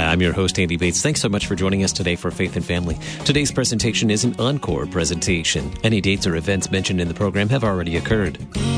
I'm your host, Andy Bates. Thanks so much for joining us today for Faith and Family. Today's presentation is an encore presentation. Any dates or events mentioned in the program have already occurred.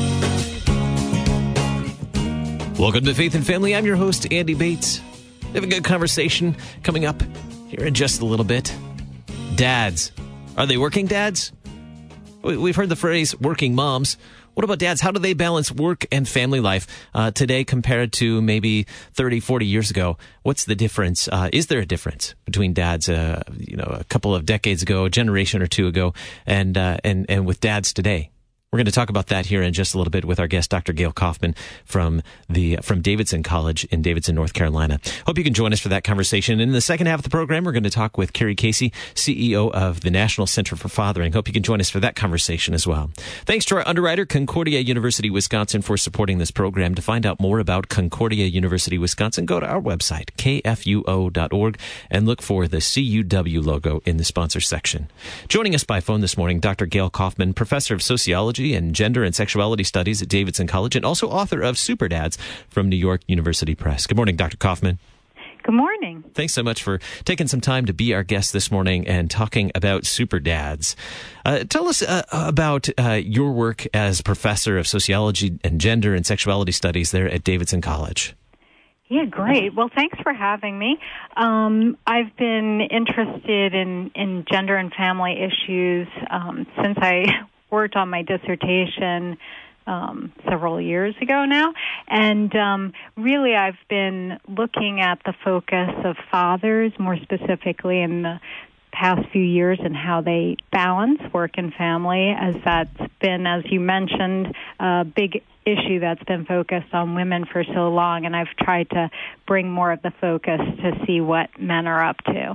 Welcome to Faith and Family. I'm your host, Andy Bates. We have a good conversation coming up here in just a little bit. Dads. Are they working dads? We've heard the phrase working moms. What about dads? How do they balance work and family life today compared to maybe 30, 40 years ago? What's the difference? Is there a difference between dads, a couple of decades ago, a generation or two ago, and with dads today? We're going to talk about that here in just a little bit with our guest, Dr. Gail Kaufman from Davidson College in Davidson, North Carolina. Hope you can join us for that conversation. In the second half of the program, we're going to talk with Carrie Casey, CEO of the National Center for Fathering. Hope you can join us for that conversation as well. Thanks to our underwriter, Concordia University, Wisconsin, for supporting this program. To find out more about Concordia University, Wisconsin, go to our website, kfuo.org, and look for the CUW logo in the sponsor section. Joining us by phone this morning, Dr. Gail Kaufman, professor of sociology and gender and sexuality studies at Davidson College, and also author of Super Dads from New York University Press. Good morning, Dr. Kaufman. Good morning. Thanks so much for taking some time to be our guest this morning and talking about Super Dads. Tell us about your work as professor of sociology and gender and sexuality studies there at Davidson College. Yeah, great. Well, thanks for having me. I've been interested in gender and family issues since I worked on my dissertation several years ago now, and really I've been looking at the focus of fathers, more specifically in the past few years, and how they balance work and family, as that's been, as you mentioned, a big issue that's been focused on women for so long, and I've tried to bring more of the focus to see what men are up to.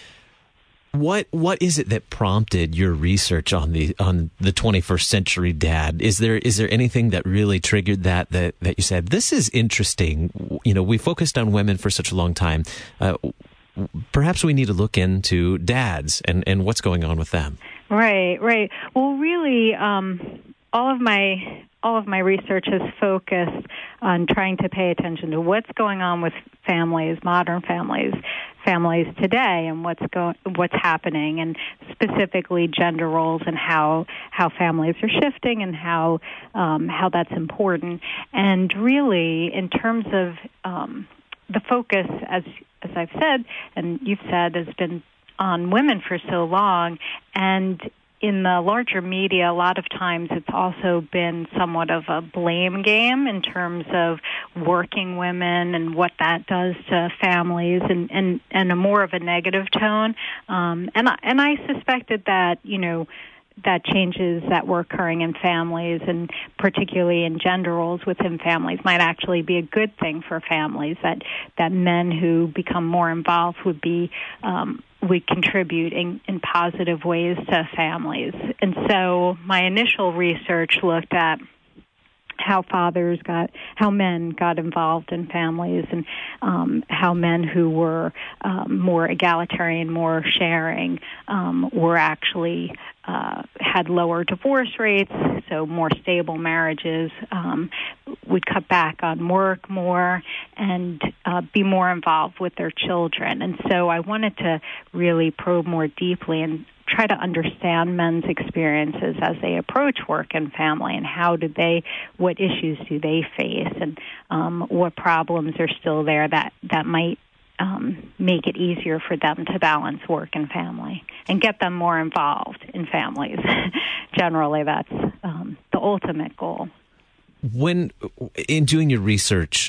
What is it that prompted your research on the 21st century dad? Is there anything that really triggered that you said, this is interesting? You know, we focused on women for such a long time. Perhaps we need to look into dads and what's going on with them. Right. Well, really, all of my research is focused on trying to pay attention to what's going on with families, modern families today, and what's happening, and specifically gender roles and how families are shifting and how that's important. And really, in terms of the focus, as I've said and you've said, has been on women for so long, and in the larger media, a lot of times it's also been somewhat of a blame game in terms of working women and what that does to families, and a more of a negative tone. And I suspected that, that changes that were occurring in families, and particularly in gender roles within families, might actually be a good thing for families, that men who become more involved would contribute in positive ways to families. And so my initial research looked at how men got involved in families, and how men who were more egalitarian, more sharing, were actually had lower divorce rates, so more stable marriages, would cut back on work more, and be more involved with their children. And so I wanted to really probe more deeply and try to understand men's experiences as they approach work and family, and what issues do they face, and what problems are still there that might make it easier for them to balance work and family and get them more involved in families. Generally, that's the ultimate goal. When in doing your research,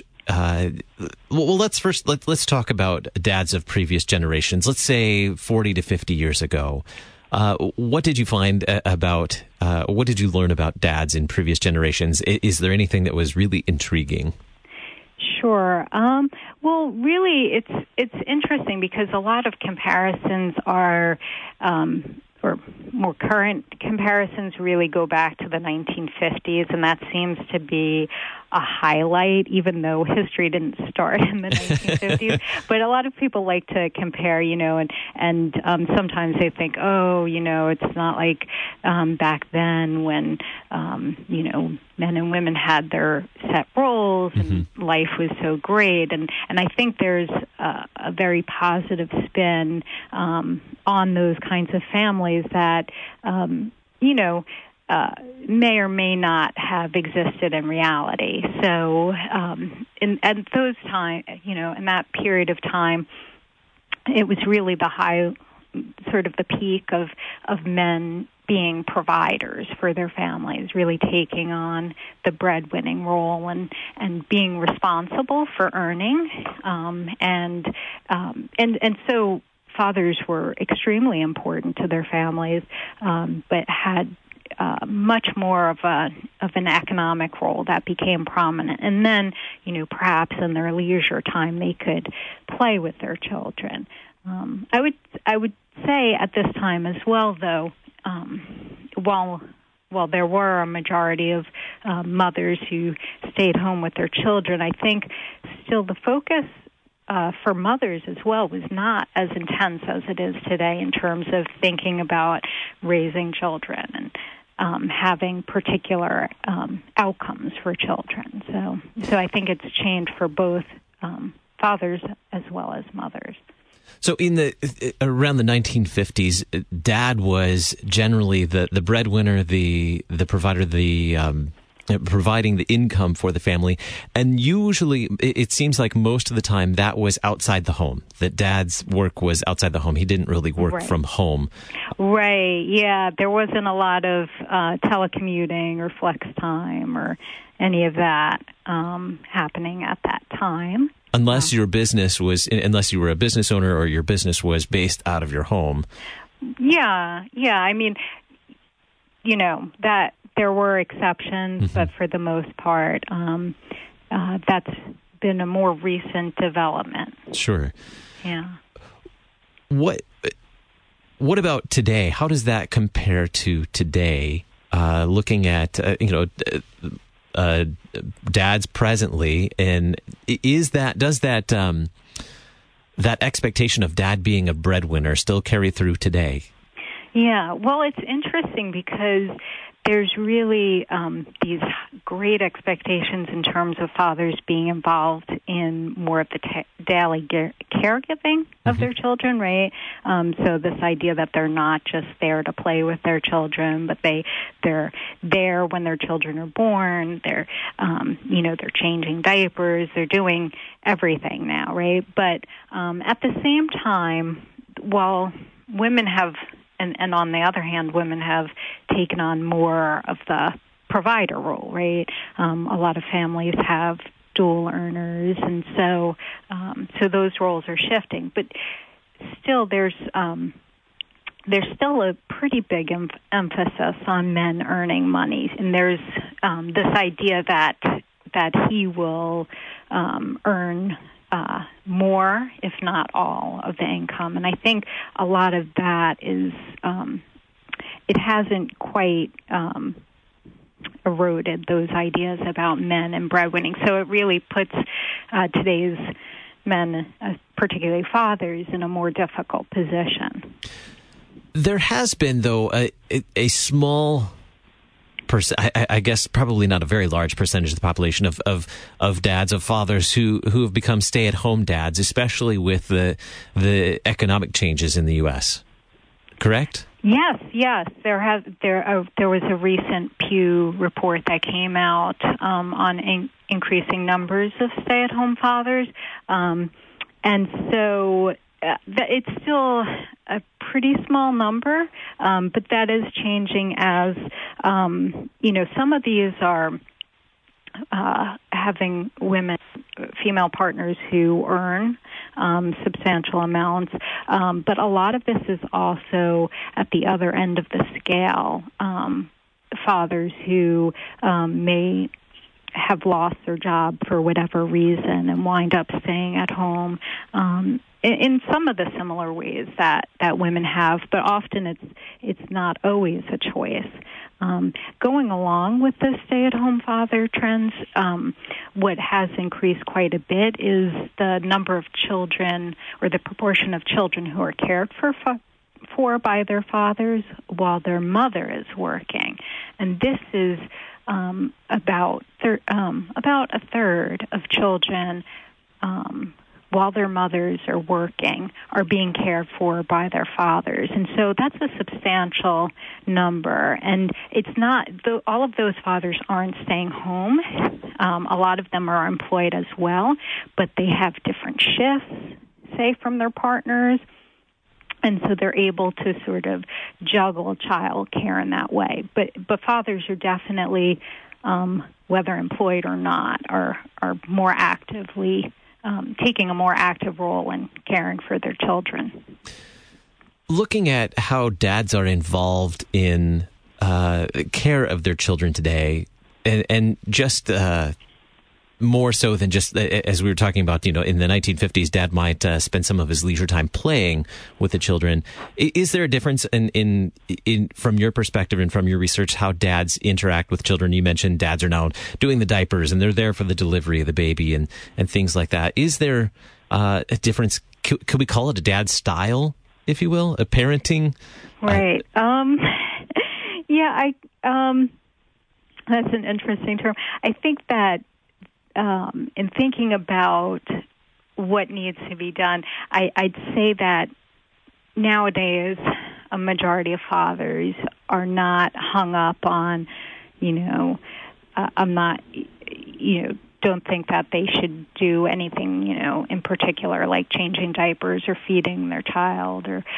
let's talk about dads of previous generations. Let's say 40 to 50 years ago. What did you find about? What did you learn about dads in previous generations? Is there anything that was really intriguing? Sure. Well, really, it's interesting because a lot of comparisons are, or more current comparisons, really go back to the 1950s, and that seems to be a highlight, even though history didn't start in the 1950s. But a lot of people like to compare, and sometimes they think, it's not like back then when, men and women had their set roles and life was so great. And I think there's a very positive spin on those kinds of families that, may or may not have existed in reality. So, in those time, in that period of time, it was really the high, sort of the peak of men being providers for their families, really taking on the breadwinning role and being responsible for earning, and so fathers were extremely important to their families, but had much more of an economic role that became prominent. And then, perhaps in their leisure time, they could play with their children. I would say at this time as well, though, while there were a majority of mothers who stayed home with their children, I think still the focus for mothers as well was not as intense as it is today in terms of thinking about raising children and having particular outcomes for children. So I think it's changed for both fathers as well as mothers. So around the 1950s, Dad was generally the breadwinner, the provider, providing the income for the family, and usually it seems like most of the time that was outside the home. That Dad's work was outside the home. He didn't really work from home. Right. Yeah, there wasn't a lot of telecommuting or flex time or any of that happening at that time. Unless you were a business owner or your business was based out of your home. Yeah. I mean, that there were exceptions, but for the most part, that's been a more recent development. Sure. Yeah. What about today? How does that compare to today? Looking at dads presently, and does that expectation of dad being a breadwinner still carry through today? Yeah, well, it's interesting because there's really these great expectations in terms of fathers being involved in more of the daily caregiving of their children, right? So this idea that they're not just there to play with their children, but they're there when their children are born. They're they're changing diapers. They're doing everything now, right? But at the same time, while women have and on the other hand, women have taken on more of the provider role, right? A lot of families have dual earners, and so those roles are shifting. But still, there's still a pretty big emphasis on men earning money, and there's this idea that he will earn more, if not all, of the income. And I think a lot of that is, it hasn't quite eroded those ideas about men and breadwinning. So it really puts today's men, particularly fathers, in a more difficult position. There has been, though, a small I guess probably not a very large percentage of the population of dads, of fathers who have become stay-at-home dads, especially with the economic changes in the U.S. Correct? Yes. There was a recent Pew report that came out on increasing numbers of stay-at-home fathers, and so it's still a pretty small number, but that is changing as, some of these are having female partners who earn substantial amounts, but a lot of this is also at the other end of the scale, fathers who may have lost their job for whatever reason and wind up staying at home. in some of the similar ways that women have, but often it's not always a choice. Going along with the stay-at-home father trends, what has increased quite a bit is the number of children, or the proportion of children who are cared for by their fathers while their mother is working, and this is about a third of children. While their mothers are working, are being cared for by their fathers. And so that's a substantial number. And it's not, all of those fathers aren't staying home. A lot of them are employed as well, but they have different shifts, say, from their partners. And so they're able to sort of juggle child care in that way. But fathers are definitely, whether employed or not, are more actively taking a more active role in caring for their children. Looking at how dads are involved in care of their children today, and just more so than just, as we were talking about, in the 1950s, dad might spend some of his leisure time playing with the children. Is there a difference in from your perspective and from your research, how dads interact with children? You mentioned dads are now doing the diapers and they're there for the delivery of the baby and things like that. Is there a difference? Could we call it a dad style, if you will, a parenting? Right. That's an interesting term. I think that in thinking about what needs to be done, I'd say that nowadays a majority of fathers are not hung up on, don't think that they should do anything, in particular, like changing diapers or feeding their child or,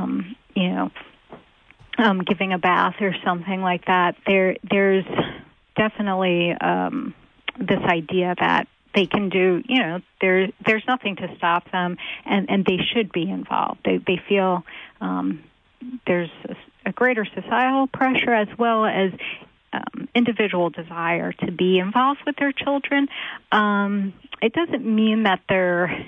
giving a bath or something like that. There's definitely this idea that they can do, there's nothing to stop them, and they should be involved. They feel there's a greater societal pressure as well as individual desire to be involved with their children. It doesn't mean that they're,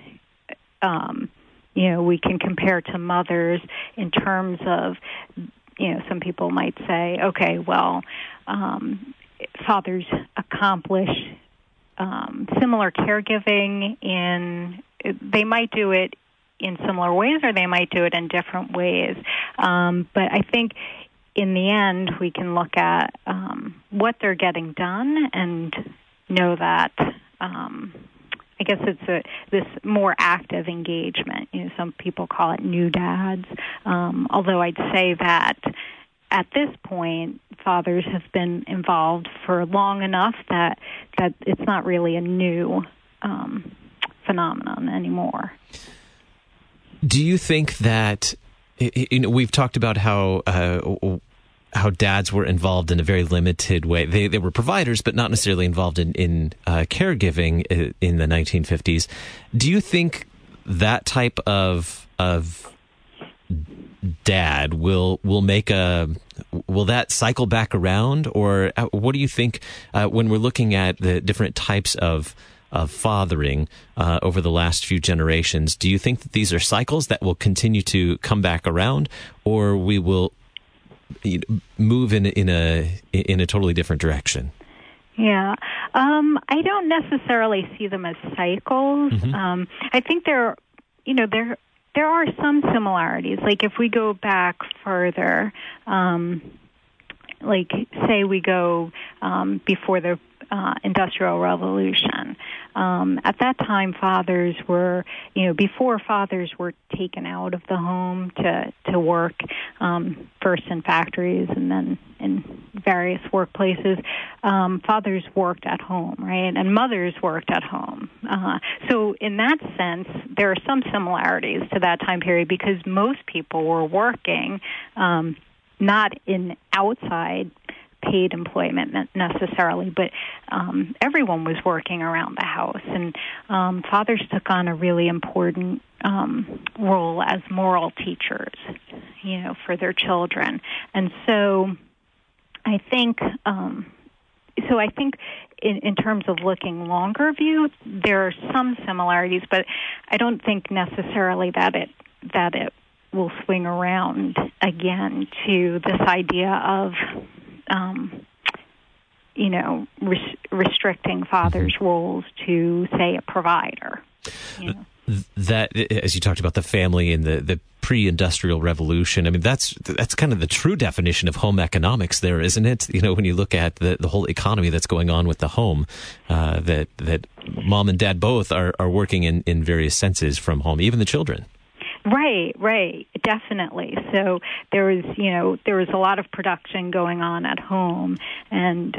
we can compare to mothers in terms of, some people might say, okay, well, fathers accomplish similar caregiving they might do it in similar ways or they might do it in different ways. But I think in the end we can look at what they're getting done and know that I guess it's this more active engagement. Some people call it new dads, although I'd say that at this point, fathers have been involved for long enough that it's not really a new phenomenon anymore. Do you think that we've talked about how dads were involved in a very limited way? They were providers, but not necessarily involved in caregiving in the 1950s. Do you think that type of dad will that cycle back around, or what do you think when we're looking at the different types of fathering over the last few generations? Do you think that these are cycles that will continue to come back around, or we will move in a totally different direction? Yeah, I don't necessarily see them as cycles. Mm-hmm. I think there are some similarities. Like if we go back further, like say we go before the Industrial Revolution. At that time, fathers were, before fathers were taken out of the home to work, first in factories and then in various workplaces, fathers worked at home, right? And mothers worked at home. So in that sense, there are some similarities to that time period because most people were working, not in outside paid employment necessarily, but everyone was working around the house, and fathers took on a really important role as moral teachers, for their children. And so I think in terms of looking longer view, there are some similarities, but I don't think necessarily that it will swing around again to this idea of, restricting fathers' roles to, say, a provider. That, as you talked about the family and the pre-industrial revolution, I mean, that's kind of the true definition of home economics there, isn't it? When you look at the whole economy that's going on with the home, that mom and dad both are working in various senses from home, even the children. Right, definitely. So there was a lot of production going on at home, and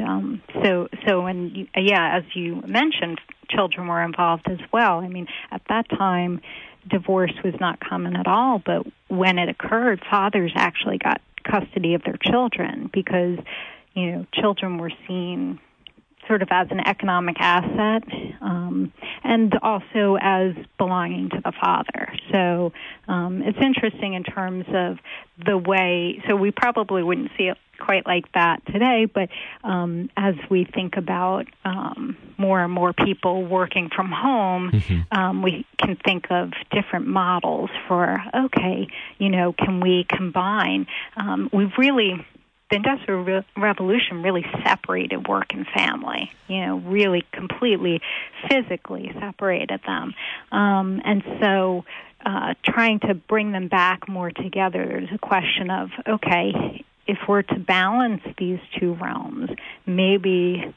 as you mentioned, children were involved as well. I mean, at that time, divorce was not common at all, but when it occurred, fathers actually got custody of their children because, children were seen sort of as an economic asset, and also as belonging to the father. So it's interesting in terms of the way, so we probably wouldn't see it quite like that today, but as we think about more and more people working from home, we can think of different models for, can we combine? The Industrial Revolution really separated work and family, really completely physically separated them. And so trying to bring them back more together is a question of, okay, if we're to balance these two realms, maybe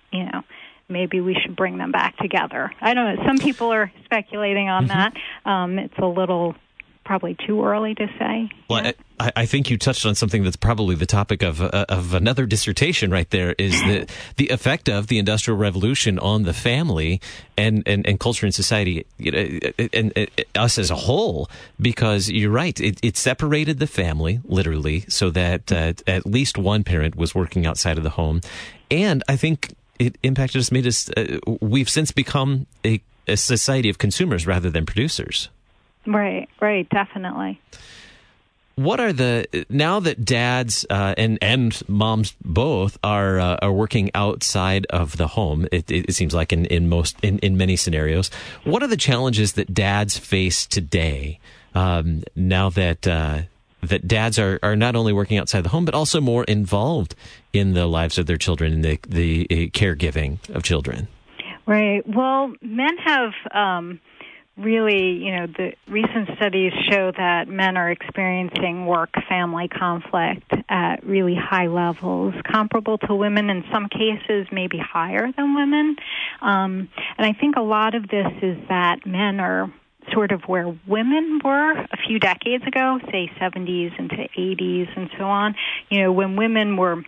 we should bring them back together. I don't know. Some people are speculating on that. It's a little probably too early to say. Well, I think you touched on something that's probably the topic of another dissertation right there, is the effect of the Industrial Revolution on the family and culture and society, and us as a whole, because you're right, it separated the family, literally, so that at least one parent was working outside of the home. And I think it impacted us, made us, we've since become a society of consumers rather than producers. Right, definitely. What are now that dads and moms both are working outside of the home? It seems like in many scenarios. What are the challenges that dads face today? Now that dads are not only working outside the home but also more involved in the lives of their children and the caregiving of children. Right. Well, men have. Really, the recent studies show that men are experiencing work-family conflict at really high levels, comparable to women, in some cases maybe higher than women. And I think a lot of this is that men are sort of where women were a few decades ago, say 70s into 80s and so on. When women were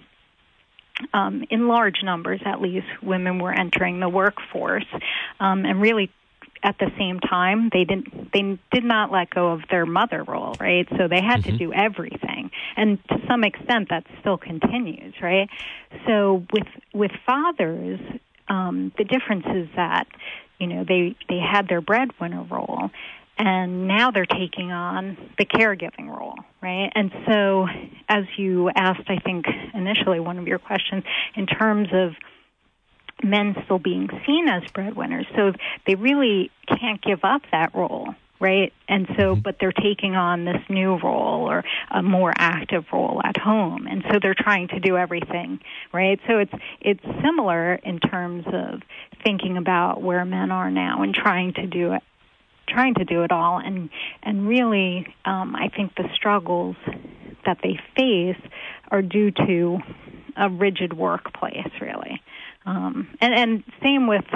in large numbers, at least, women were entering the workforce, and really at the same time, they did not let go of their mother role, right? So they had to do everything, and to some extent, that still continues, right? So with fathers, the difference is that they had their breadwinner role, and now they're taking on the caregiving role, right? And so, as you asked, I think initially one of your questions, in terms of men still being seen as breadwinners, so they really can't give up that role, right? And so, but they're taking on this new role or a more active role at home, and so they're trying to do everything, right? So it's similar in terms of thinking about where men are now and trying to do it all, and really, I think the struggles that they face are due to a rigid workplace, really. And same with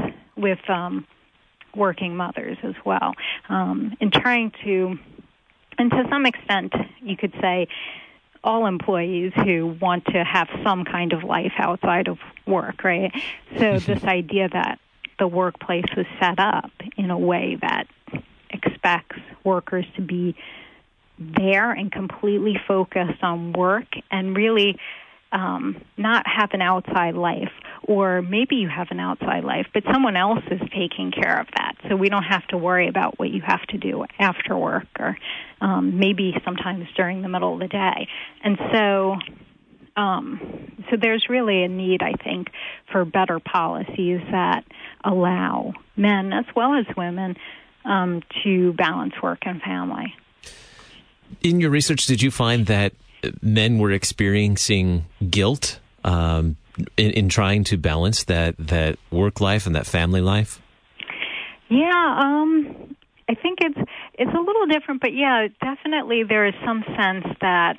working mothers as well. In trying to, and to some extent, you could say all employees who want to have some kind of life outside of work, right? So this idea that the workplace was set up in a way that expects workers to be there and completely focused on work and really not have an outside life, or maybe you have an outside life, but someone else is taking care of that. So we don't have to worry about what you have to do after work, or maybe sometimes during the middle of the day. And so so there's really a need, I think, for better policies that allow men as well as women to balance work and family. In your research, did you find that men were experiencing guilt in trying to balance that work life and that family life? Yeah, I think it's a little different, but yeah, definitely there is some sense that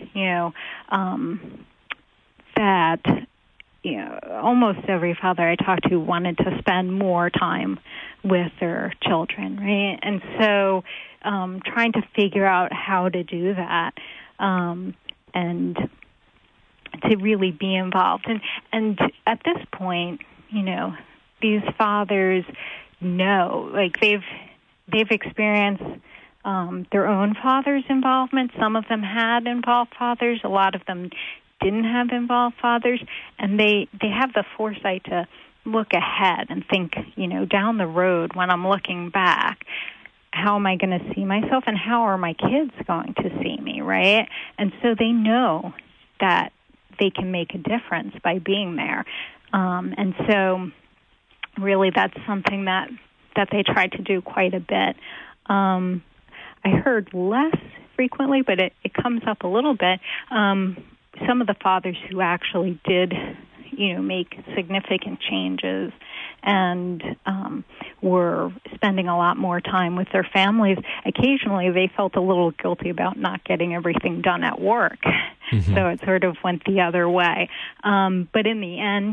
almost every father I talked to wanted to spend more time with their children, right? And so trying to figure out how to do that and to really be involved. And at this point, these fathers know, like they've experienced their own father's involvement. Some of them had involved fathers. A lot of them didn't have involved fathers. And they have the foresight to look ahead and think, down the road when I'm looking back, how am I going to see myself and how are my kids going to see me, right? And so they know that they can make a difference by being there. And so really that's something that they try to do quite a bit. I heard less frequently, but it comes up a little bit. Some of the fathers who actually did, make significant changes and were spending a lot more time with their families, occasionally they felt a little guilty about not getting everything done at work. Mm-hmm. So it sort of went the other way. But in the end,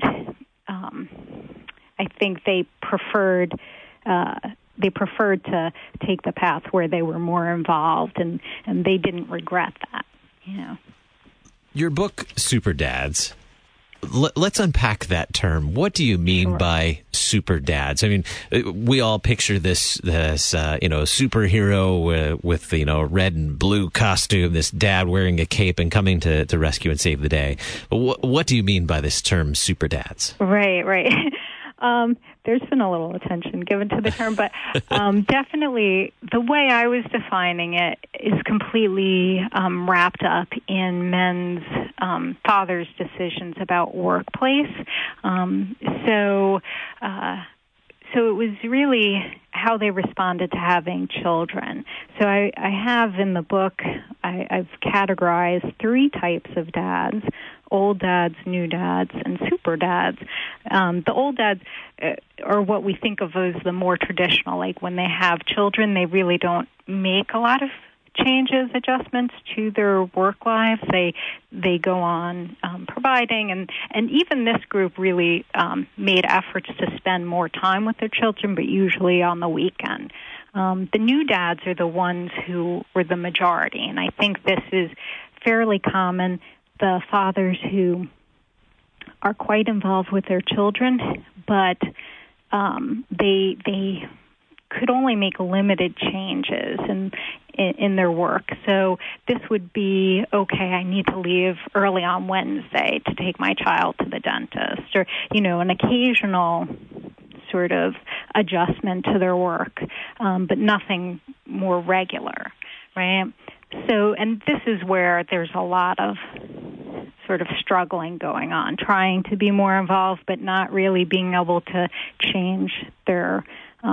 I think they preferred to take the path where they were more involved, and they didn't regret that. Your book, Super Dads, let's unpack that term. What do you mean by super dads? I mean, we all picture this superhero with red and blue costume, this dad wearing a cape and coming to rescue and save the day. But what do you mean by this term, super dads? Right. There's been a little attention given to the term, but definitely the way I was defining it is completely wrapped up in men's fathers' decisions about workplace. So it was really how they responded to having children. So I have in the book, I've categorized 3 types of dads: old dads, new dads, and super dads. The old dads are what we think of as the more traditional. Like when they have children, they really don't make a lot of changes, adjustments to their work lives. They go on providing, and even this group really made efforts to spend more time with their children, but usually on the weekend. The new dads are the ones who were the majority, and I think this is fairly common. The fathers who are quite involved with their children, but they could only make limited changes in their work. So this would be, okay, I need to leave early on Wednesday to take my child to the dentist, or, an occasional sort of adjustment to their work, but nothing more regular, right? So, and this is where there's a lot of sort of struggling going on, trying to be more involved, but not really being able to change their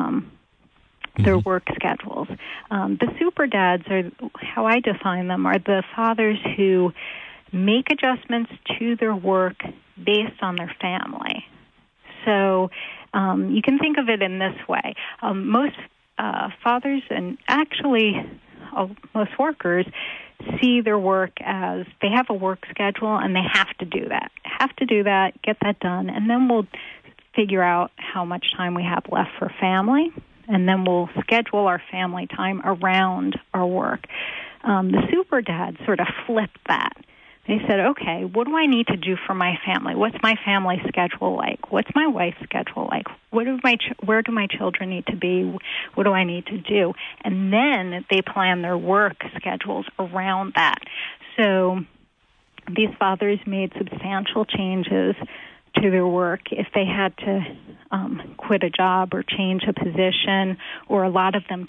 work schedules. The super dads are, how I define them, are the fathers who make adjustments to their work based on their family. So you can think of it in this way. Most fathers, and actually most workers, see their work as they have a work schedule and they have to do that, get that done, and then we'll figure out how much time we have left for family, and then we'll schedule our family time around our work. The super dads sort of flipped that. They said, okay, what do I need to do for my family? What's my family schedule like? What's my wife's schedule like? Where do my children need to be? What do I need to do? And then they plan their work schedules around that. So these fathers made substantial changes to their work if they had to quit a job or change a position, or a lot of them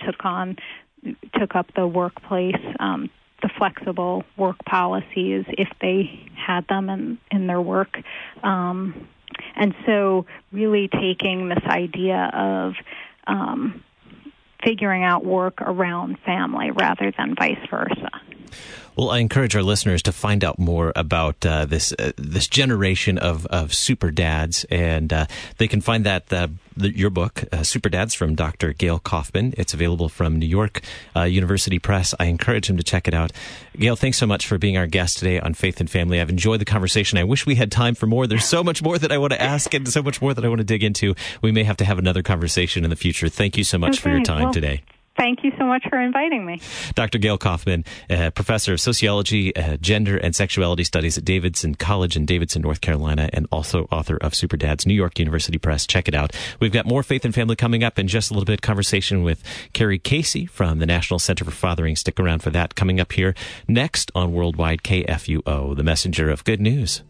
took up the workplace, the flexible work policies if they had them in their work. And so really taking this idea of figuring out work around family rather than vice versa. Well, I encourage our listeners to find out more about this generation of super dads, and they can find that your book, Super Dads, from Dr. Gail Kaufman. It's available from New York University Press. I encourage them to check it out. Gail, thanks so much for being our guest today on Faith and Family. I've enjoyed the conversation. I wish we had time for more. There's so much more that I want to ask and so much more that I want to dig into. We may have to have another conversation in the future. Thank you so much for your time today. Thank you so much for inviting me. Dr. Gail Kaufman, professor of sociology, gender, and sexuality studies at Davidson College in Davidson, North Carolina, and also author of Super Dads, New York University Press. Check it out. We've got more Faith and Family coming up in just a little bit. Conversation with Carrie Casey from the National Center for Fathering. Stick around for that coming up here next on Worldwide KFUO, the messenger of good news.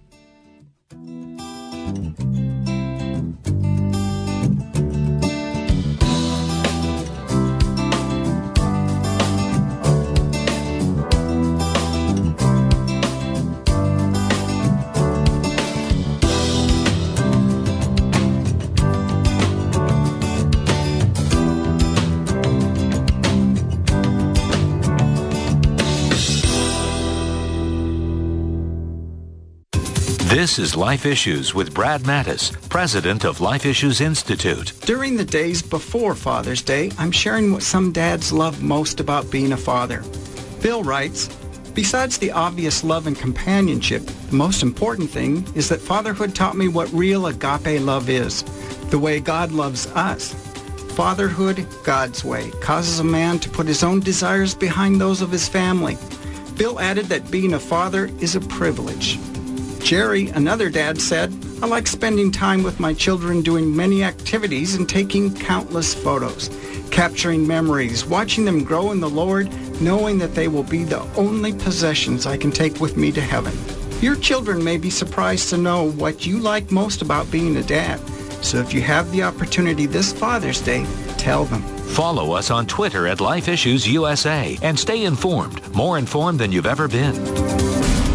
This is Life Issues with Brad Mattis, president of Life Issues Institute. During the days before Father's Day, I'm sharing what some dads love most about being a father. Bill writes, besides the obvious love and companionship, the most important thing is that fatherhood taught me what real agape love is, the way God loves us. Fatherhood, God's way, causes a man to put his own desires behind those of his family. Bill added that being a father is a privilege. Jerry, another dad, said, I like spending time with my children doing many activities and taking countless photos, capturing memories, watching them grow in the Lord, knowing that they will be the only possessions I can take with me to heaven. Your children may be surprised to know what you like most about being a dad. So if you have the opportunity this Father's Day, tell them. Follow us on Twitter at Life Issues USA and stay informed, more informed than you've ever been.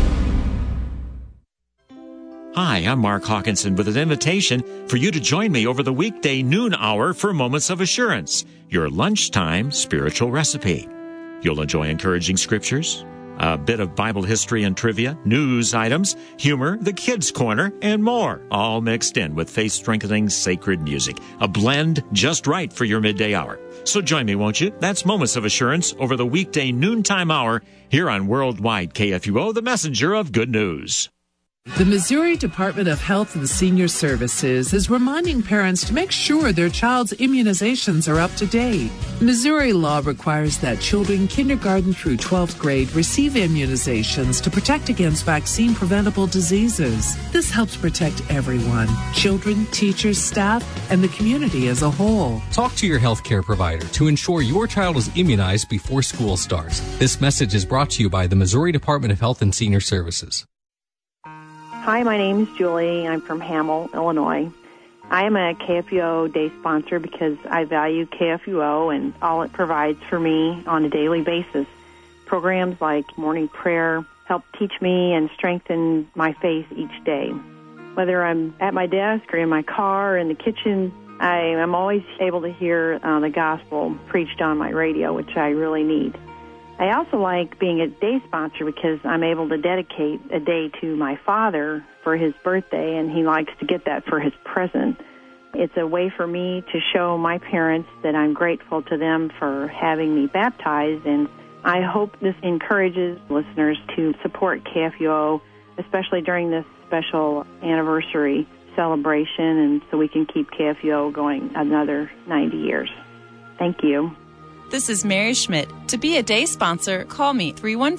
Hi, I'm Mark Hawkinson with an invitation for you to join me over the weekday noon hour for Moments of Assurance, your lunchtime spiritual recipe. You'll enjoy encouraging scriptures, a bit of Bible history and trivia, news items, humor, the kids' corner, and more, all mixed in with faith-strengthening sacred music, a blend just right for your midday hour. So join me, won't you? That's Moments of Assurance over the weekday noontime hour here on Worldwide KFUO, the messenger of good news. The Missouri Department of Health and Senior Services is reminding parents to make sure their child's immunizations are up to date. Missouri law requires that children kindergarten through 12th grade receive immunizations to protect against vaccine-preventable diseases. This helps protect everyone, children, teachers, staff, and the community as a whole. Talk to your healthcare provider to ensure your child is immunized before school starts. This message is brought to you by the Missouri Department of Health and Senior Services. Hi, my name is Julie. I'm from Hamel, Illinois. I am a KFUO day sponsor because I value KFUO and all it provides for me on a daily basis. Programs like morning prayer help teach me and strengthen my faith each day. Whether I'm at my desk or in my car or in the kitchen, I am always able to hear the gospel preached on my radio, which I really need. I also like being a day sponsor because I'm able to dedicate a day to my father for his birthday, and he likes to get that for his present. It's a way for me to show my parents that I'm grateful to them for having me baptized, and I hope this encourages listeners to support KFUO, especially during this special anniversary celebration, and so we can keep KFUO going another 90 years. Thank you. This is Mary Schmidt. To be a day sponsor, call me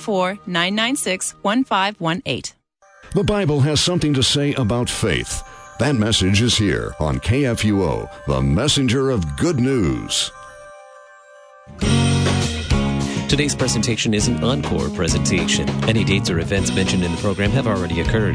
314-996-1518. The Bible has something to say about faith. That message is here on KFUO, the messenger of good news. Today's presentation is an encore presentation. Any dates or events mentioned in the program have already occurred.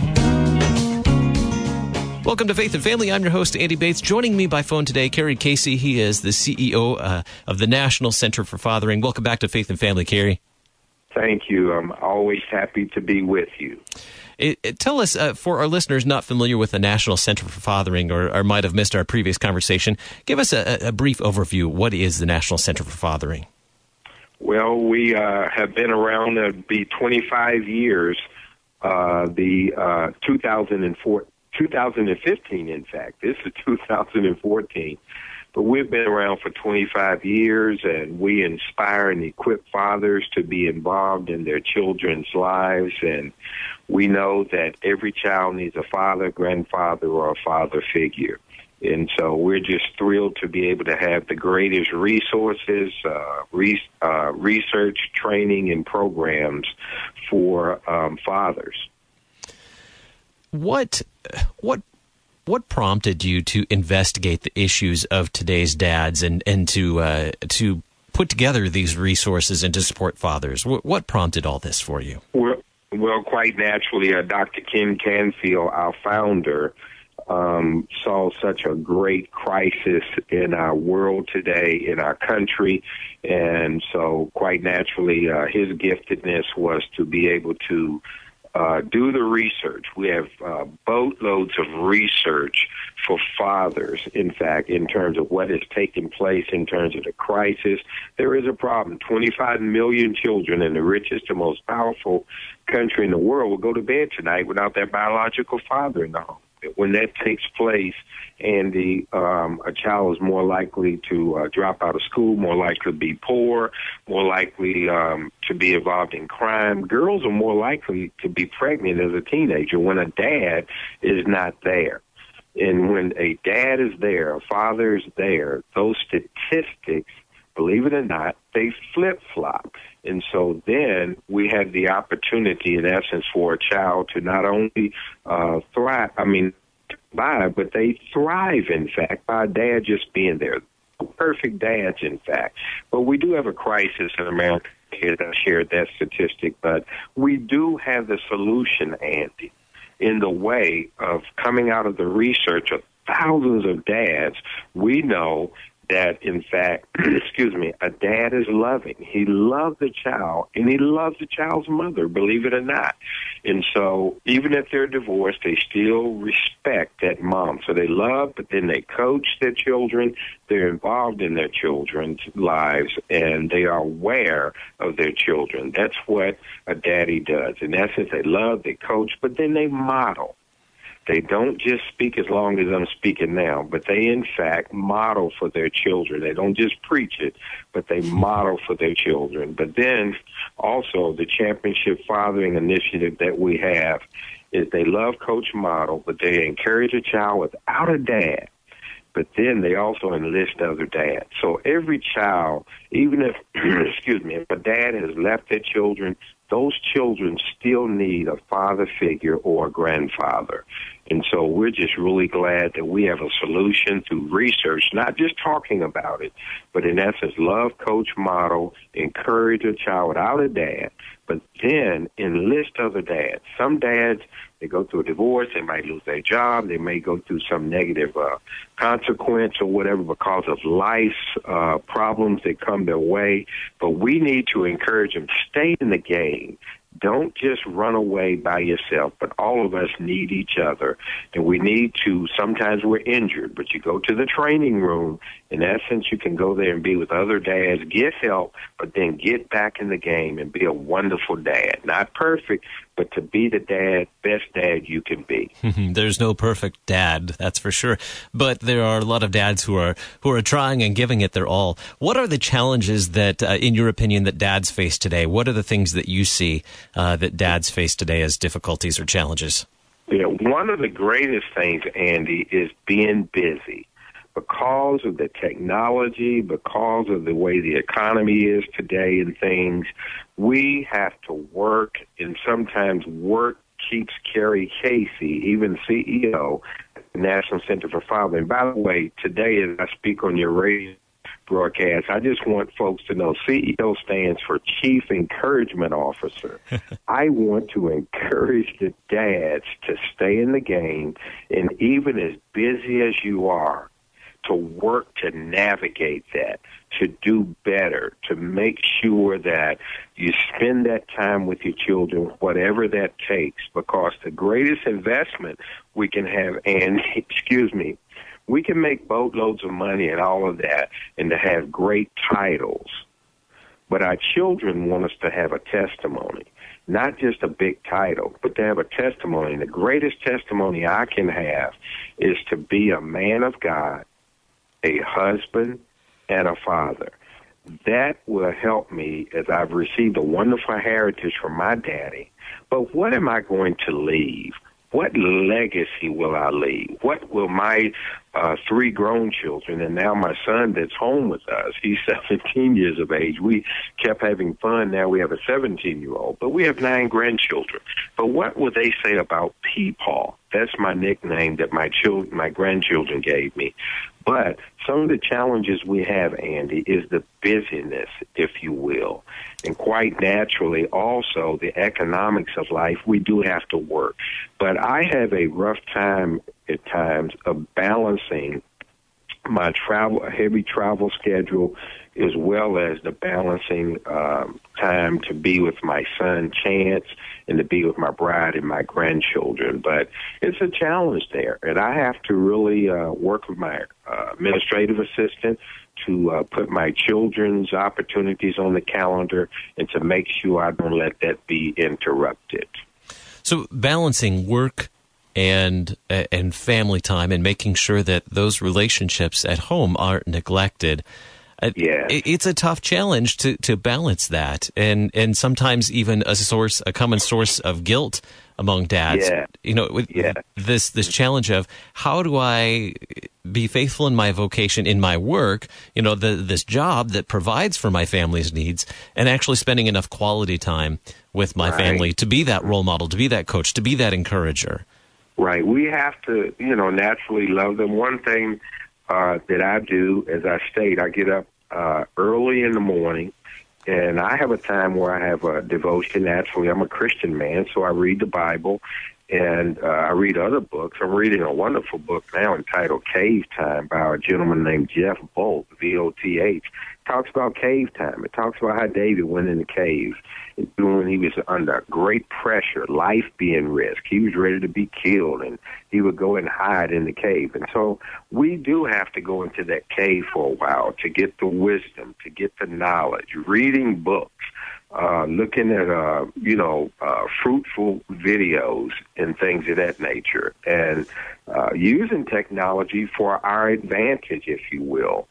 Welcome to Faith and Family. I'm your host, Andy Bates. Joining me by phone today, Carrie Casey. He is the CEO of the National Center for Fathering. Welcome back to Faith and Family, Carrie. Thank you. I'm always happy to be with you. Tell us, for our listeners not familiar with the National Center for Fathering or might have missed our previous conversation, give us a brief overview. What is the National Center for Fathering? Well, we have been around to be 25 years. 2015, in fact. This is 2014. But we've been around for 25 years, and we inspire and equip fathers to be involved in their children's lives. And we know that every child needs a father, grandfather, or a father figure. And so we're just thrilled to be able to have the greatest resources, research, training, and programs for fathers. What prompted you to investigate the issues of today's dads and to put together these resources and to support fathers? What prompted all this for you? Well, quite naturally, Dr. Ken Canfield, our founder, saw such a great crisis in our world today, in our country, and so quite naturally, his giftedness was to be able to do the research. We have boatloads of research for fathers, in fact, in terms of what is taking place in terms of the crisis. There is a problem. 25 million children in the richest and most powerful country in the world will go to bed tonight without their biological father in the home. When that takes place, Andy, a child is more likely to drop out of school, more likely to be poor, more likely to be involved in crime. Girls are more likely to be pregnant as a teenager when a dad is not there. And when a dad is there, a father is there, those statistics, believe it or not, they flip-flop. And so then we have the opportunity, in essence, for a child to not only survive, but they thrive, in fact, by a dad just being there. Perfect dads, in fact. But we do have a crisis in America. I shared that statistic, but we do have the solution, Andy, in the way of coming out of the research of thousands of dads. We know that, in fact, a dad is loving. He loves the child, and he loves the child's mother, believe it or not. And so even if they're divorced, they still respect that mom. So they love, but then they coach their children. They're involved in their children's lives, and they are aware of their children. That's what a daddy does. In essence, they love, they coach, but then they model. They don't just speak as long as I'm speaking now, but they, in fact, model for their children. They don't just preach it, but they model for their children. But then also the Championship Fathering Initiative that we have is they love, coach, model, but they encourage a child without a dad. But then they also enlist other dads. So every child, even if, if a dad has left their children, those children still need a father figure or a grandfather. And so we're just really glad that we have a solution through research, not just talking about it, but in essence, love, coach, model, encourage a child without a dad, but then enlist other dads. Some dads, they go through a divorce, they might lose their job, they may go through some negative consequence or whatever because of life's problems that come their way. But we need to encourage them, stay in the game. Don't just run away by yourself, but all of us need each other. And we need to, sometimes we're injured, but you go to the training room. In essence, you can go there and be with other dads, get help, but then get back in the game and be a wonderful dad. Not perfect, but to be the best dad you can be. There's no perfect dad, that's for sure. But there are a lot of dads who are trying and giving it their all. What are the challenges that, in your opinion, that dads face today? What are the things that you see that dads face today as difficulties or challenges? Yeah, one of the greatest things, Andy, is being busy. Because of the technology, because of the way the economy is today and things, we have to work, and sometimes work keeps Kerry Casey, even CEO at the National Center for Fathering. By the way, today as I speak on your radio broadcast, I just want folks to know CEO stands for Chief Encouragement Officer. I want to encourage the dads to stay in the game, and even as busy as you are, to work to navigate that, to do better, to make sure that you spend that time with your children, whatever that takes, because the greatest investment we can have, and, we can make boatloads of money and all of that and to have great titles, but our children want us to have a testimony, not just a big title, but to have a testimony. And the greatest testimony I can have is to be a man of God, a husband, and a father. That will help me as I've received a wonderful heritage from my daddy. But what am I going to leave? What legacy will I leave? What will my 3 grown children, and now my son that's home with us, he's 17 years of age. We kept having fun. Now we have a 17-year-old, but we have 9 grandchildren. But what will they say about Peepaw? That's my nickname that my grandchildren gave me. But some of the challenges we have, Andy, is the busyness, if you will. And quite naturally, also, the economics of life, we do have to work. But I have a rough time at times of balancing my heavy travel schedule, as well as the balancing time to be with my son, Chance, and to be with my bride and my grandchildren. But it's a challenge there, and I have to really work with my administrative assistant to put my children's opportunities on the calendar and to make sure I don't let that be interrupted. So balancing work and family time and making sure that those relationships at home aren't neglected. It's a tough challenge to balance that, and sometimes even a common source of guilt among dads. This challenge of how do I be faithful in my vocation, in my work, this job that provides for my family's needs, and actually spending enough quality time with my family to be that role model, to be that coach, to be that encourager. Right. We have to, naturally love them. One thing that I do, as I state, I get up early in the morning, and I have a time where I have a devotion. Naturally, I'm a Christian man, so I read the Bible, and I read other books. I'm reading a wonderful book now entitled Cave Time by a gentleman named Jeff Bolt, V-O-T-H. It talks about cave time. It talks about how David went in the cave when he was under great pressure, life being risked. He was ready to be killed, and he would go and hide in the cave. And so we do have to go into that cave for a while to get the wisdom, to get the knowledge, reading books, looking at, fruitful videos and things of that nature, and using technology for our advantage, if you will.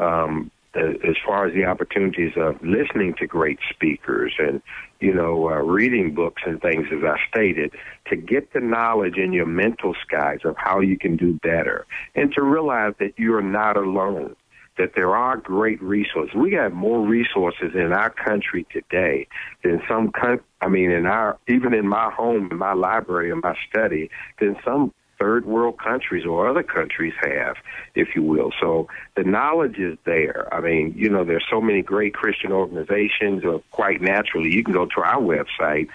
As far as the opportunities of listening to great speakers and, reading books and things, as I stated, to get the knowledge in your mental skies of how you can do better, and to realize that you're not alone, that there are great resources. We have more resources in our country today than even in my home, in my library, in my study, than some third world countries or other countries have, if you will. So the knowledge is there. There's so many great Christian organizations, or quite naturally, you can go to our website,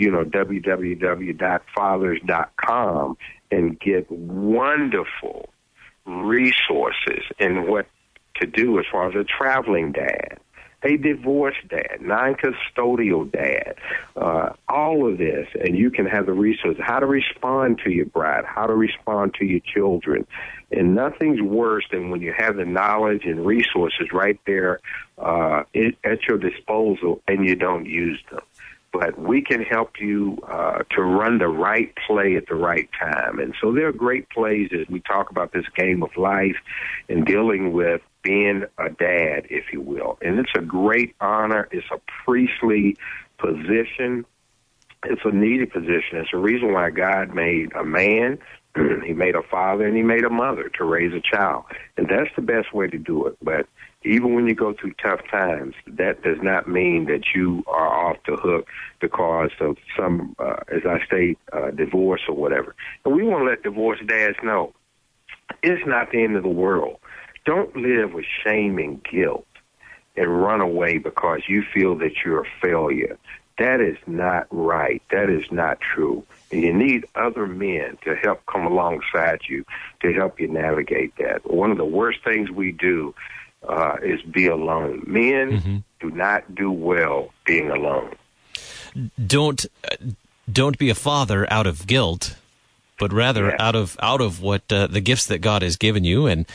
www.fathers.com, and get wonderful resources in what to do as far as a traveling dad, a divorced dad, non-custodial dad, all of this, and you can have the resources, how to respond to your bride, how to respond to your children. And nothing's worse than when you have the knowledge and resources right there at your disposal and you don't use them. But we can help you to run the right play at the right time. And so there are great plays as we talk about this game of life and dealing with being a dad, if you will. And it's a great honor. It's a priestly position. It's a needed position. It's the reason why God made a man, he made a father, and he made a mother to raise a child. And that's the best way to do it. But even when you go through tough times, that does not mean that you are off the hook because of some, as I state, divorce or whatever. And we want to let divorced dads know it's not the end of the world. Don't live with shame and guilt and run away because you feel that you're a failure. That is not right. That is not true. And you need other men to help come alongside you to help you navigate that. One of the worst things we do is be alone. Men do not do well being alone. Don't be a father out of guilt, but rather out of what the gifts that God has given you, and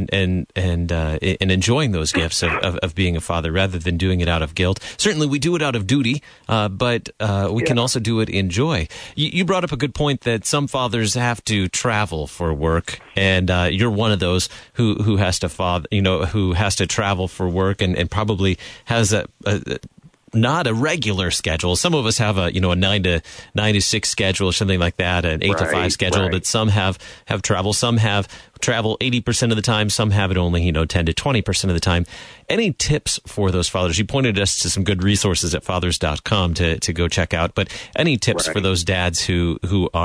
enjoying those gifts of being a father, rather than doing it out of guilt. Certainly, we do it out of duty, but we can also do it in joy. You brought up a good point that some fathers have to travel for work, and you're one of those who has to who has to travel for work, and probably has a not a regular schedule. Some of us have a 9 to 6 schedule or something like that, an 8 to 5 schedule. But some have travel. Some have travel 80% of the time. Some have it only 10 to 20% of the time. Any tips for those fathers? You pointed us to some good resources at fathers.com to go check out. But any tips for those dads who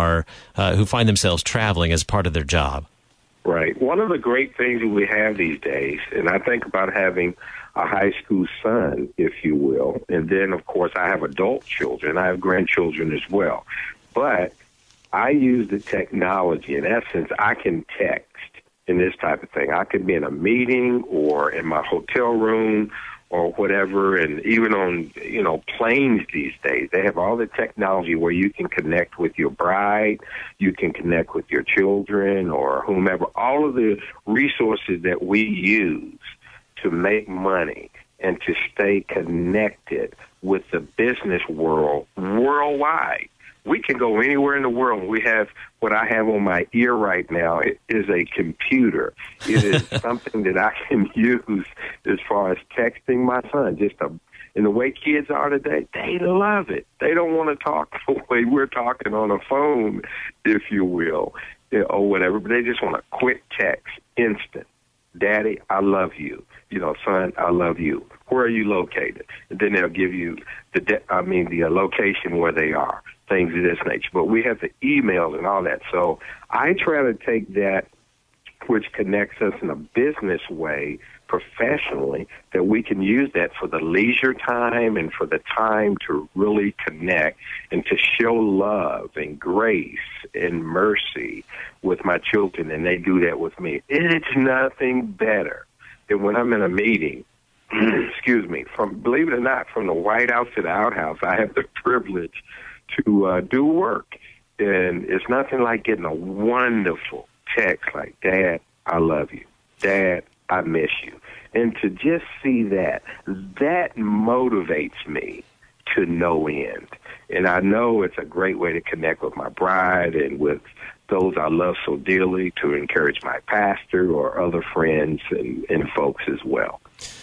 find themselves traveling as part of their job? Right. One of the great things that we have these days, and I think about having a high school son, if you will, and then, of course, I have adult children. I have grandchildren as well. But I use the technology. In essence, I can text in this type of thing. I could be in a meeting or in my hotel room or whatever, and even on, planes these days, they have all the technology where you can connect with your bride, you can connect with your children or whomever, all of the resources that we use to make money and to stay connected with the business world worldwide. We can go anywhere in the world. We have what I have on my ear right now. It is a computer. It is something that I can use as far as texting my son. And the way kids are today, they love it. They don't want to talk the way we're talking on a phone, if you will, or whatever, but they just want a quick text, instant. Daddy, I love you. Son, I love you. Where are you located? And then they'll give you the location where they are, things of this nature. But we have the email and all that. So I try to take that, which connects us in a business way, professionally, that we can use that for the leisure time and for the time to really connect and to show love and grace and mercy with my children, and they do that with me. It's nothing better than when I'm in a meeting, believe it or not, from the White House to the outhouse, I have the privilege to do work. And it's nothing like getting a wonderful text like, Dad, I love you. Dad, I miss you. And to just see that motivates me to no end. And I know it's a great way to connect with my bride and with those I love so dearly, to encourage my pastor or other friends and folks as well.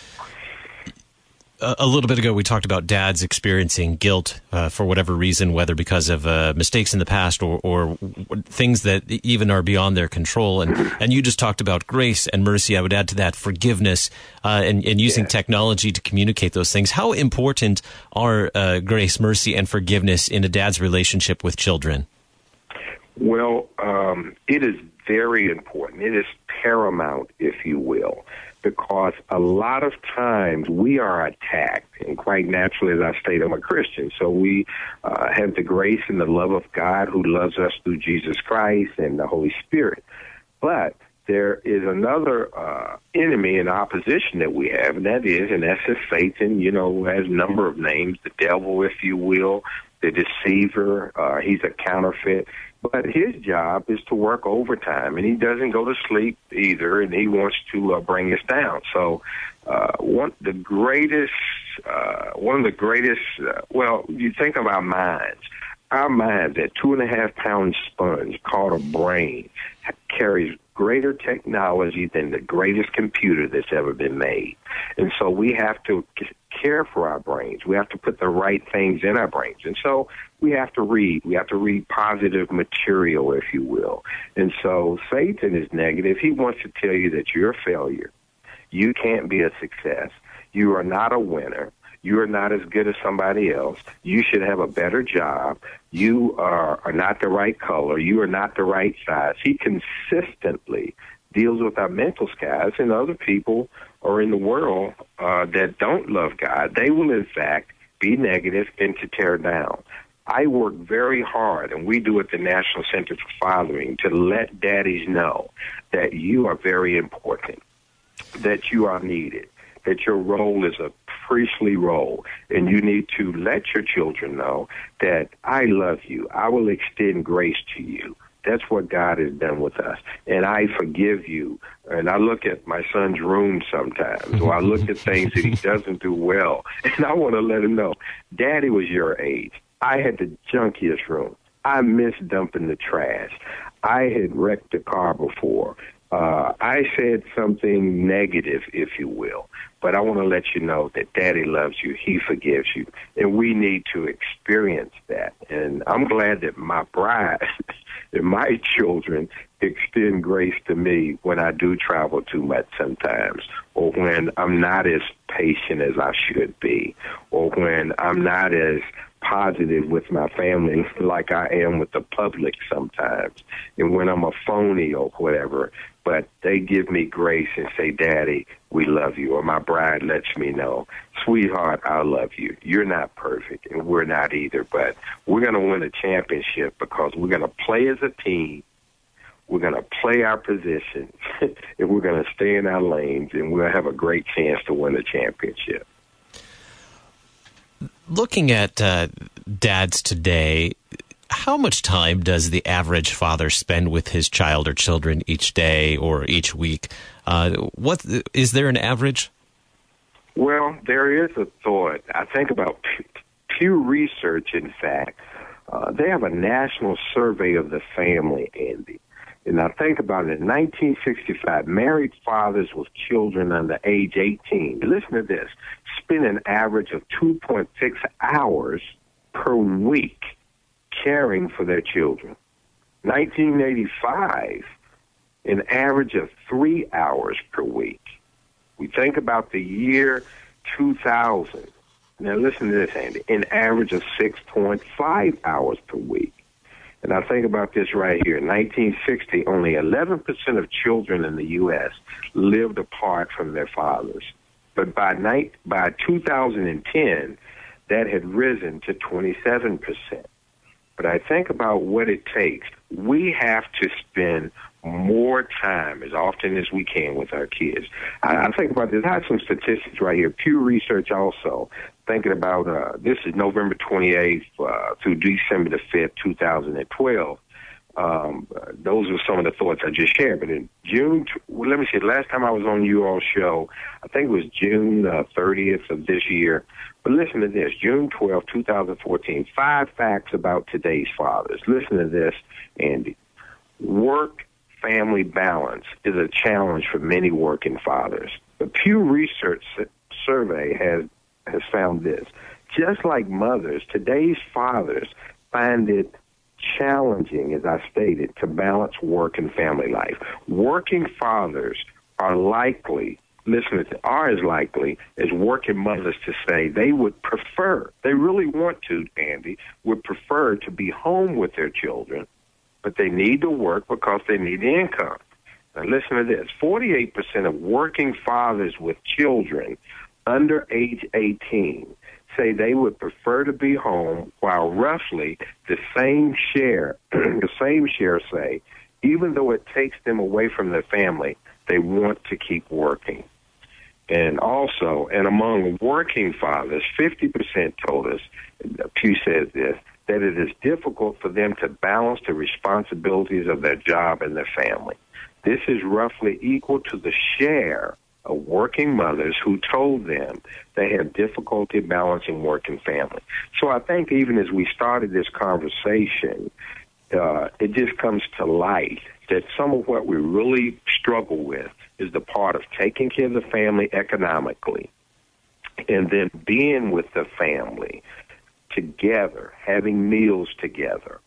A little bit ago, we talked about dads experiencing guilt for whatever reason, whether because of mistakes in the past or things that even are beyond their control. And you just talked about grace and mercy. I would add to that forgiveness and using technology to communicate those things. How important are grace, mercy, and forgiveness in a dad's relationship with children? Well, it is very important. It is paramount, if you will, because a lot of times we are attacked, and quite naturally, as I state, I'm a Christian, so we have the grace and the love of God who loves us through Jesus Christ and the Holy Spirit. But there is another enemy and opposition that we have, and that is, in essence, Satan, has a number of names, the devil, if you will, the deceiver. He's a counterfeit. But his job is to work overtime, and he doesn't go to sleep either, and he wants to bring us down. So one of the greatest, you think of our minds. Our minds, that 2.5-pound sponge called a brain, carries greater technology than the greatest computer that's ever been made. And so we have to care for our brains. We have to put the right things in our brains. And so we have to read. We have to read positive material, if you will. And so Satan is negative. He wants to tell you that you're a failure. You can't be a success. You are not a winner. You are not as good as somebody else. You should have a better job. You are not the right color. You are not the right size. He consistently deals with our mental skies, and other people are in the world that don't love God. They will, in fact, be be negative and to tear down. I work very hard, and we do at the National Center for Fathering, to let daddies know that you are very important, that you are needed, that your role is a priestly role, and you need to let your children know that I love you. I will extend grace to you. That's what God has done with us. And I forgive you. And I look at my son's room sometimes, or I look at things that he doesn't do well, and I want to let him know, Daddy was your age. I had the junkiest room. I missed dumping the trash. I had wrecked a car before. I said something negative, if you will. But I want to let you know that Daddy loves you. He forgives you. And we need to experience that. And I'm glad that my bride and my children extend grace to me when I do travel too much sometimes, or when I'm not as patient as I should be, or when I'm not as positive with my family like I am with the public sometimes, and when I'm a phony or whatever. But they give me grace and say, Daddy, we love you. Or my bride lets me know, sweetheart, I love you. You're not perfect, and we're not either, but we're going to win a championship because we're going to play as a team. We're going to play our position, and we're going to stay in our lanes, and we'll have a great chance to win the championship. Looking at dads today, how much time does the average father spend with his child or children each day or each week? What is there an average? Well, there is a thought. I think about Pew Research, in fact. They have a national survey of the family, Andy. And I think about it, in 1965, married fathers with children under age 18, listen to this, spend an average of 2.6 hours per week caring for their children. 1985, an average of 3 hours per week. We think about the year 2000. Now listen to this, Andy, an average of 6.5 hours per week. And I think about this right here. In 1960, only 11% of children in the U.S. lived apart from their fathers. But by 2010, that had risen to 27%. But I think about what it takes. We have to spend more time as often as we can with our kids. I think about this. I have some statistics right here. Pew Research also thinking about, this is November 28th through December the 5th, 2012. Those are some of the thoughts I just shared. But in June, let me see, last time I was on you all show, I think it was June 30th of this year. But listen to this, June 12, 2014, 5 facts about today's fathers. Listen to this, Andy. Work-family balance is a challenge for many working fathers. The Pew Research survey has found this. Just like mothers, today's fathers find it challenging, as I stated, to balance work and family life. Working fathers are likely, are as likely as working mothers to say they would prefer, they really want to, Andy, would prefer to be home with their children, but they need to work because they need the income. Now listen to this, 48% of working fathers with children under age 18 say they would prefer to be home, while roughly the same share say, even though it takes them away from their family, they want to keep working. And also, and among working fathers, 50% told us, Pew says this, that it is difficult for them to balance the responsibilities of their job and their family. This is roughly equal to the share of working mothers who told them they have difficulty balancing work and family. So I think even as we started this conversation, it just comes to light that some of what we really struggle with is the part of taking care of the family economically and then being with the family together, having meals together,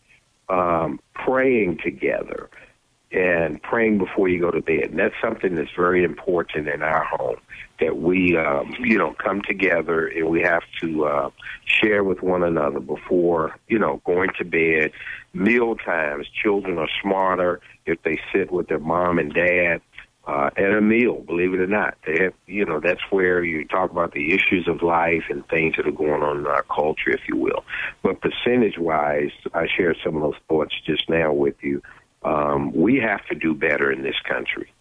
praying together, and praying before you go to bed. And that's something that's very important in our home, that we, come together and we have to share with one another before, going to bed. Meal times, children are smarter if they sit with their mom and dad. at a meal, believe it or not. They have, that's where you talk about the issues of life and things that are going on in our culture, if you will. But percentage-wise, I shared some of those thoughts just now with you. We have to do better in this country.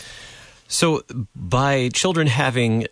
So by children having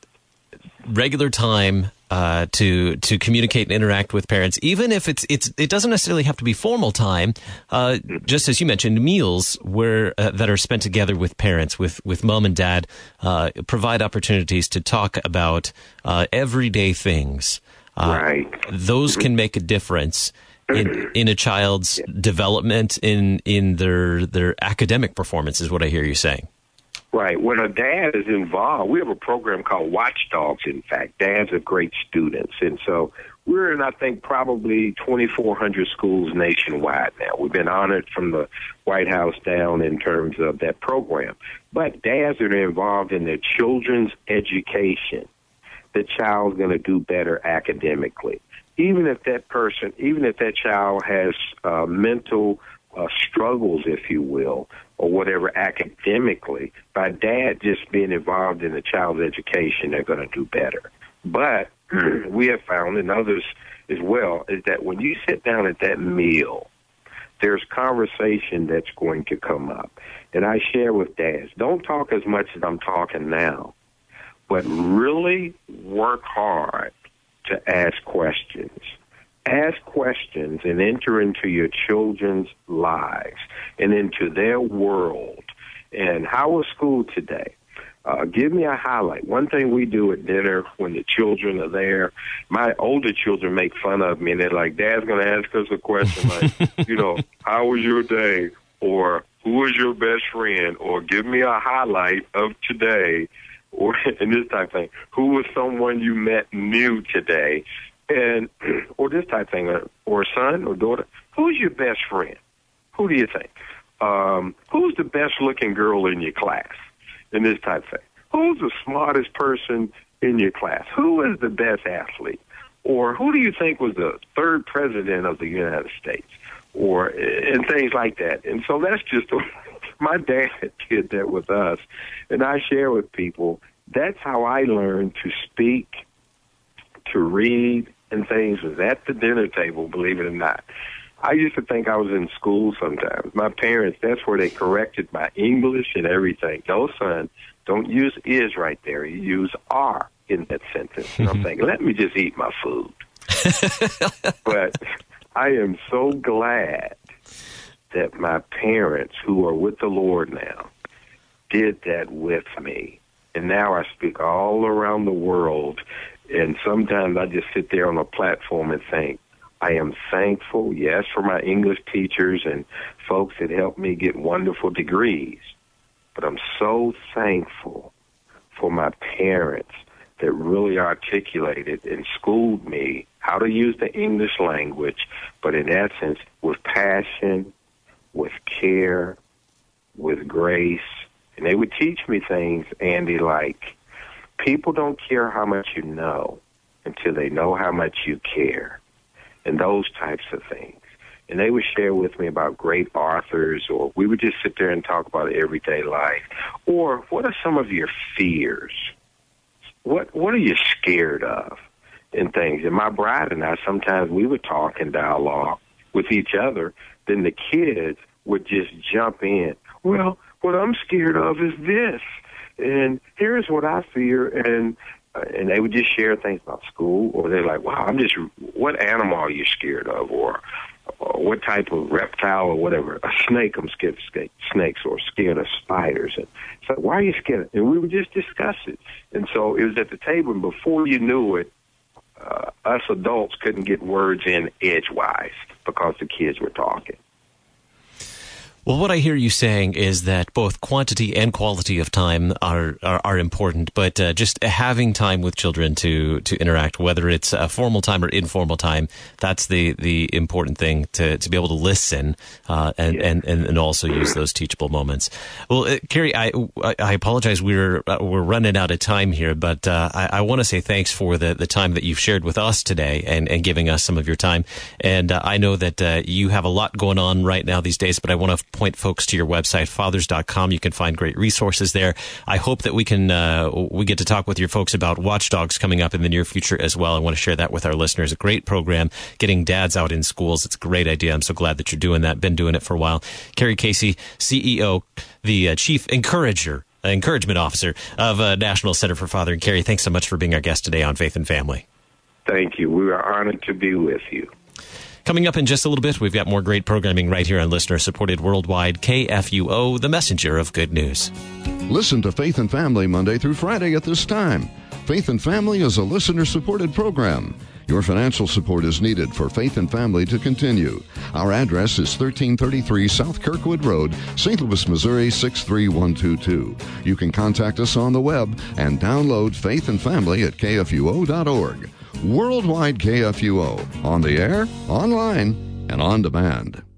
regular time to communicate and interact with parents, even if it doesn't necessarily have to be formal time, just as you mentioned, meals where that are spent together with parents, with mom and dad, provide opportunities to talk about everyday things. Right. Those can make a difference in a child's development, in their academic performance, is what I hear you saying. Right. When a dad is involved, we have a program called Watchdogs, in fact. Dads are great students. And so we're in, I think, probably 2,400 schools nationwide now. We've been honored from the White House down in terms of that program. But dads are involved in their children's education. The child's going to do better academically. Even if that child has mental struggles, if you will, or whatever academically, by dad just being involved in the child's education, they're going to do better. But we have found, and others as well, is that when you sit down at that meal, there's conversation that's going to come up. And I share with dads, don't talk as much as I'm talking now, but really work hard to ask questions. Ask questions and enter into your children's lives and into their world. And how was school today? Give me a highlight. One thing we do at dinner when the children are there, my older children make fun of me, and they're like, Dad's going to ask us a question like, how was your day? Or who was your best friend? Or give me a highlight of today. Or and this type of thing. Who was someone you met new today? And or this type of thing, or son or daughter, who's your best friend? Who do you think? Who's the best looking girl in your class? And this type of thing. Who's the smartest person in your class? Who is the best athlete? Or who do you think was the third president of the United States? Or and things like that. And so that's just my dad did that with us, and I share with people. That's how I learned to speak, to read, and things was at the dinner table, believe it or not. I used to think I was in school sometimes. My parents, that's where they corrected my English and everything. No, son, don't use is right there. You use are in that sentence. And I'm thinking, let me just eat my food. But I am so glad that my parents, who are with the Lord now, did that with me. And now I speak all around the world. And sometimes I just sit there on a platform and think, I am thankful, yes, for my English teachers and folks that helped me get wonderful degrees. But I'm so thankful for my parents that really articulated and schooled me how to use the English language, but in essence, with passion, with care, with grace. And they would teach me things, Andy, like, people don't care how much you know until they know how much you care, and those types of things. And they would share with me about great authors, or we would just sit there and talk about everyday life. Or what are some of your fears? What are you scared of in things? And my bride and I, sometimes we would talk and dialogue with each other. Then the kids would just jump in. Well, what I'm scared of is this, and here's what I fear, and they would just share things about school, or they're like, wow, what animal are you scared of, or what type of reptile or whatever, a snake, I'm scared of snakes, or scared of spiders, and it's like, why are you scared? And we would just discuss it, and so it was at the table, and before you knew it, us adults couldn't get words in edgewise because the kids were talking. Well, what I hear you saying is that both quantity and quality of time are important, but just having time with children to interact, whether it's formal time or informal time, that's the important thing, to be able to listen and also use those teachable moments. Well, Carrie, I apologize, we're running out of time here, but I want to say thanks for the time that you've shared with us today and giving us some of your time. And I know that you have a lot going on right now these days, but I want to point folks to your website, fathers.com. You can find great resources there. I hope that we get to talk with your folks about Watchdogs coming up in the near future as well. I want to share that with our listeners. A great program, getting dads out in schools. It's a great idea. I'm so glad that you're doing that. Been doing it for a while. Carrie Casey, CEO, the Chief Encouragement Officer of National Center for Father. And Carrie, thanks so much for being our guest today on Faith and Family. Thank you. We are honored to be with you. Coming up in just a little bit, we've got more great programming right here on listener-supported worldwide KFUO, the messenger of good news. Listen to Faith and Family Monday through Friday at this time. Faith and Family is a listener-supported program. Your financial support is needed for Faith and Family to continue. Our address is 1333 South Kirkwood Road, St. Louis, Missouri 63122. You can contact us on the web and download Faith and Family at KFUO.org. Worldwide KFUO, on the air, online, and on demand.